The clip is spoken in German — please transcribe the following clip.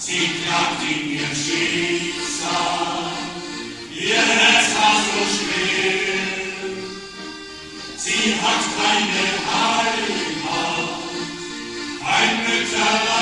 Sie klagt in ihrem Schicksal, ihr Herz war so schwer. Sie hat keine Heimat, kein Mütterlein.